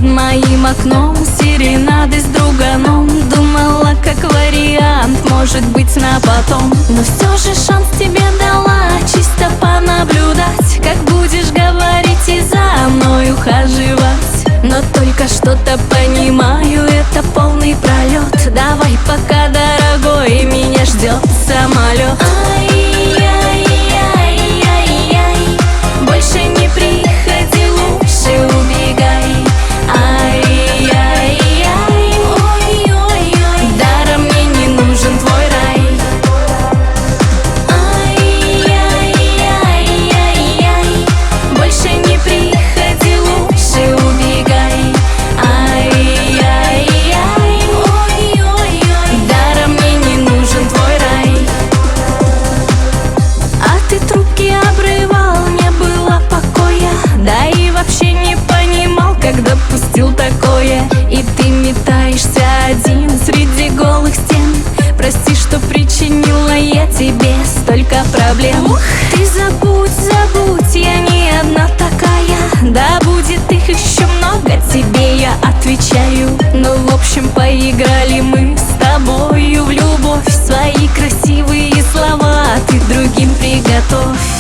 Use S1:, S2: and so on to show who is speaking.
S1: моим окном серенады с друганом. Думала, как вариант, может быть, на потом. Но все же шанс тебе дала, чисто понаблюдать, как будешь говорить и за мной ухаживать. Но только что-то понимаю, это полный пролет. Давай пока, дорогой, меня ждет самолет. Ай-яй-яй-яй-яй, больше не приходи, лучше убегай. Ай-яй-яй, ой-ой-ой, даром мне не нужен твой рай. Ай-яй-яй-яй-яй, больше не приходи, лучше убегай. Ай-яй-яй, ой-ой-ой, даром мне не нужен твой рай. А ты трубки обрывал, не было покоя, да и вообще не понимал, как допустил такое. И ты метаешься один среди голых стен. Прости, что причинила я тебе столько проблем. Ты забудь, забудь, я не одна такая. Да будет их еще много, тебе я отвечаю. Ну, в общем, поиграли мы с тобою в любовь. Свои красивые слова ты другим приготовь.